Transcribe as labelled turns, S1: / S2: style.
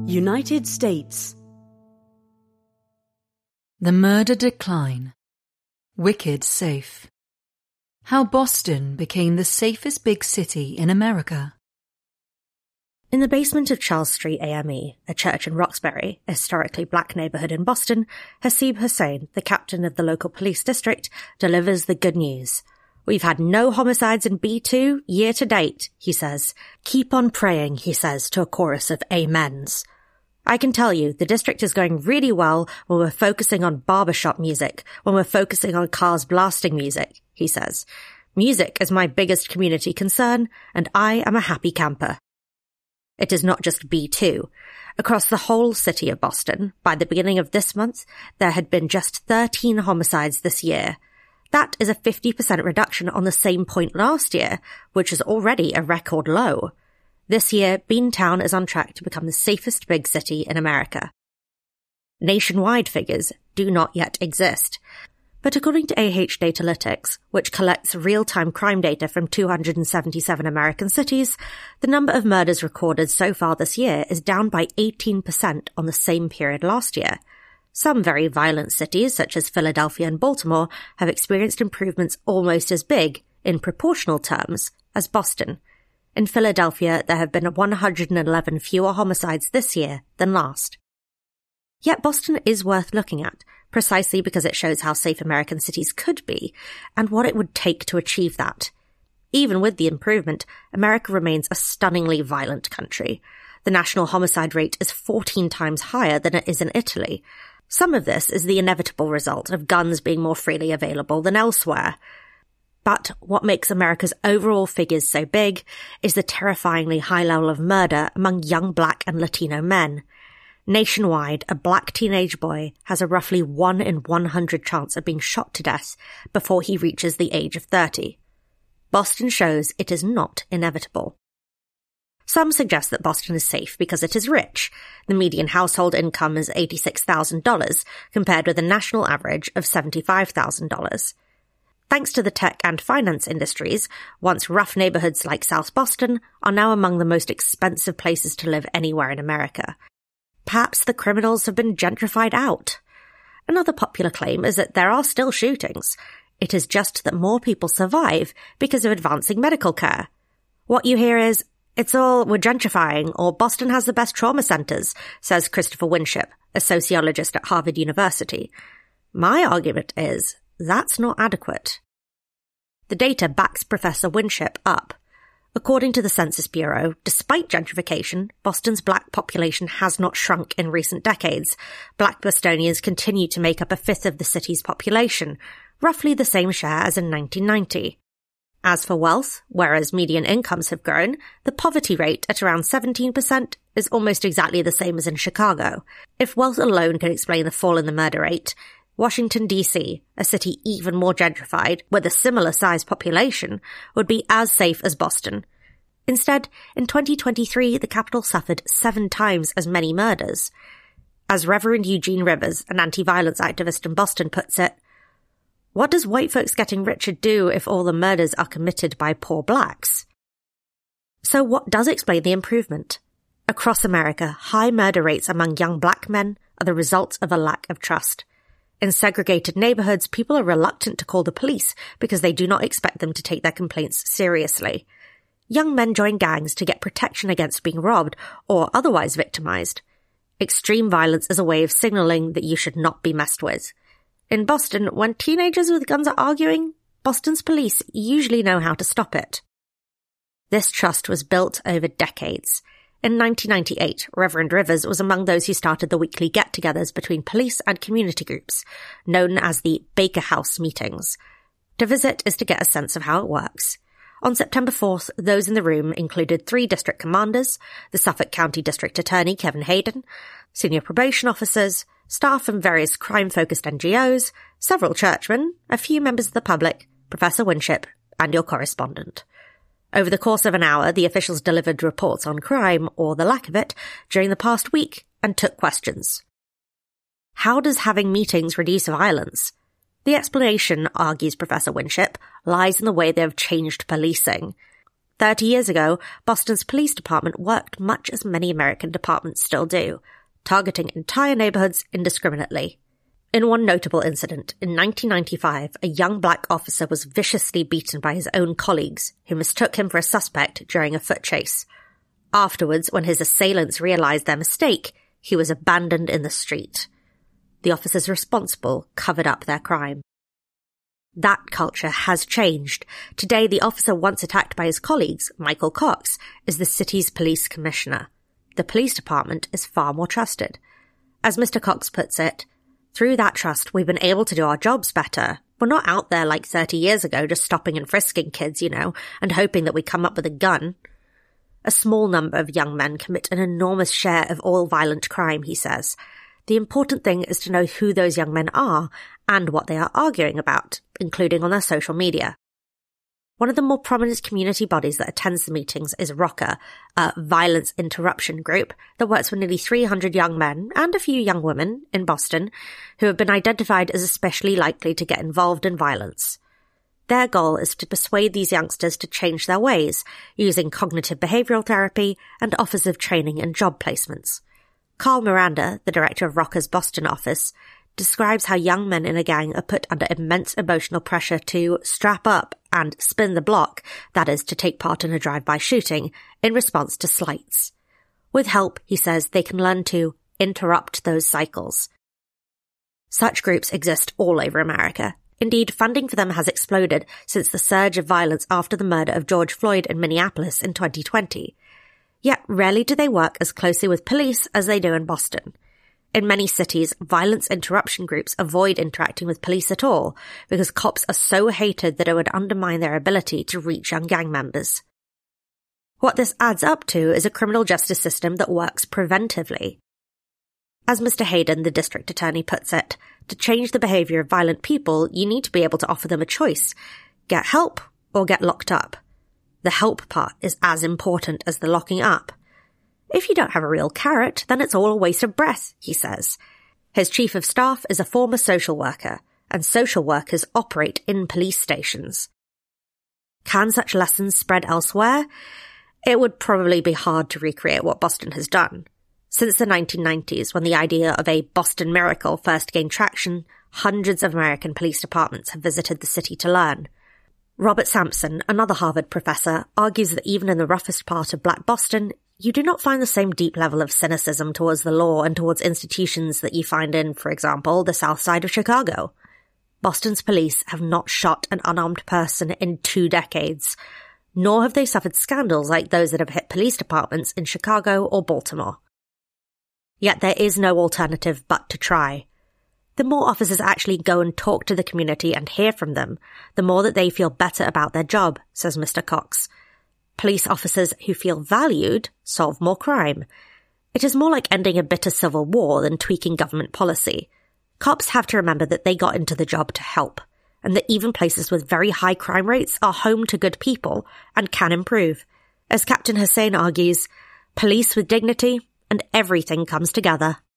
S1: United States.
S2: The murder decline. Wicked safe. How Boston became the safest big city in America.
S3: In the basement of Charles Street AME, a church in Roxbury, a historically black neighborhood in Boston, Hasib Hussain, the captain of the local police district, delivers the good news. "We've had no homicides in B2 year to date," he says. "Keep on praying," he says to a chorus of amens. "I can tell you, the district is going really well when we're focusing on barbershop music, when we're focusing on cars blasting music," he says. "Music is my biggest community concern, and I am a happy camper." It is not just B2. Across the whole city of Boston, by the beginning of this month, there had been just 13 homicides this year. That is a 50% reduction on the same point last year, which is already a record low. This year, Beantown is on track to become the safest big city in America. Nationwide figures do not yet exist. But according to Datalytics, which collects real-time crime data from 277 American cities, the number of murders recorded so far this year is down by 18% on the same period last year. Some very violent cities, such as Philadelphia and Baltimore, have experienced improvements almost as big, in proportional terms, as Boston. In Philadelphia, there have been 111 fewer homicides this year than last. Yet Boston is worth looking at, precisely because it shows how safe American cities could be, and what it would take to achieve that. Even with the improvement, America remains a stunningly violent country. The national homicide rate is 14 times higher than it is in Italy. Some of this is the inevitable result of guns being more freely available than elsewhere. But what makes America's overall figures so big is the terrifyingly high level of murder among young Black and Latino men. Nationwide, a Black teenage boy has a roughly 1 in 100 chance of being shot to death before he reaches the age of 30. Boston shows it is not inevitable. Some suggest that Boston is safe because it is rich. The median household income is $86,000, compared with a national average of $75,000. Thanks to the tech and finance industries, once rough neighborhoods like South Boston are now among the most expensive places to live anywhere in America. Perhaps the criminals have been gentrified out. Another popular claim is that there are still shootings. It is just that more people survive because of advancing medical care. What you hear is, "It's all we're gentrifying," or "Boston has the best trauma centers," says Christopher Winship, a sociologist at Harvard University. My argument is, that's not adequate. The data backs Professor Winship up. According to the Census Bureau, despite gentrification, Boston's Black population has not shrunk in recent decades. Black Bostonians continue to make up a fifth of the city's population, roughly the same share as in 1990. As for wealth, whereas median incomes have grown, the poverty rate at around 17% is almost exactly the same as in Chicago. If wealth alone can explain the fall in the murder rate, Washington, D.C., a city even more gentrified, with a similar-sized population, would be as safe as Boston. Instead, in 2023, the capital suffered 7 times as many murders. As Reverend Eugene Rivers, an anti-violence activist in Boston, puts it, "What does white folks getting richer do if all the murders are committed by poor blacks?" So what does explain the improvement? Across America, high murder rates among young Black men are the result of a lack of trust. In segregated neighborhoods, people are reluctant to call the police because they do not expect them to take their complaints seriously. Young men join gangs to get protection against being robbed or otherwise victimized. Extreme violence is a way of signaling that you should not be messed with. In Boston, when teenagers with guns are arguing, Boston's police usually know how to stop it. This trust was built over decades. In 1998, Reverend Rivers was among those who started the weekly get-togethers between police and community groups, known as the Baker House meetings. To visit is to get a sense of how it works. On September 4th, those in the room included 3 district commanders, the Suffolk County District Attorney Kevin Hayden, senior probation officers, staff from various crime-focused NGOs, several churchmen, a few members of the public, Professor Winship, and your correspondent. Over the course of an hour, the officials delivered reports on crime, or the lack of it, during the past week and took questions. How does having meetings reduce violence? The explanation, argues Professor Winship, lies in the way they have changed policing. 30 years ago, Boston's police department worked much as many American departments still do, targeting entire neighborhoods indiscriminately. In one notable incident, in 1995, a young black officer was viciously beaten by his own colleagues, who mistook him for a suspect during a foot chase. Afterwards, when his assailants realized their mistake, he was abandoned in the street. The officers responsible covered up their crime. That culture has changed. Today, the officer once attacked by his colleagues, Michael Cox, is the city's police commissioner. The police department is far more trusted. As Mr. Cox puts it, through that trust, we've been able to do our jobs better. We're not out there like 30 years ago just stopping and frisking kids, and hoping that we come up with a gun. A small number of young men commit an enormous share of all violent crime, he says. The important thing is to know who those young men are and what they are arguing about, including on their social media. One of the more prominent community bodies that attends the meetings is ROCA, a violence interruption group that works with nearly 300 young men and a few young women in Boston who have been identified as especially likely to get involved in violence. Their goal is to persuade these youngsters to change their ways, using cognitive behavioral therapy and offers of training and job placements. Carl Miranda, the director of ROCA's Boston office, describes how young men in a gang are put under immense emotional pressure to strap up and spin the block, that is, to take part in a drive-by shooting, in response to slights. With help, he says, they can learn to interrupt those cycles. Such groups exist all over America. Indeed, funding for them has exploded since the surge of violence after the murder of George Floyd in Minneapolis in 2020. Yet rarely do they work as closely with police as they do in Boston. In many cities, violence interruption groups avoid interacting with police at all because cops are so hated that it would undermine their ability to reach young gang members. What this adds up to is a criminal justice system that works preventively. As Mr. Hayden, the district attorney, puts it, to change the behavior of violent people, you need to be able to offer them a choice. Get help or get locked up. The help part is as important as the locking up. If you don't have a real carrot, then it's all a waste of breath, he says. His chief of staff is a former social worker, and social workers operate in police stations. Can such lessons spread elsewhere? It would probably be hard to recreate what Boston has done. Since the 1990s, when the idea of a Boston miracle first gained traction, hundreds of American police departments have visited the city to learn. Robert Sampson, another Harvard professor, argues that even in the roughest part of Black Boston, you do not find the same deep level of cynicism towards the law and towards institutions that you find in, for example, the South Side of Chicago. Boston's police have not shot an unarmed person in 2 decades, nor have they suffered scandals like those that have hit police departments in Chicago or Baltimore. Yet there is no alternative but to try. The more officers actually go and talk to the community and hear from them, the more that they feel better about their job, says Mr. Cox. Police officers who feel valued solve more crime. It is more like ending a bitter civil war than tweaking government policy. Cops have to remember that they got into the job to help, and that even places with very high crime rates are home to good people and can improve. As Captain Hussein argues, police with dignity and everything comes together.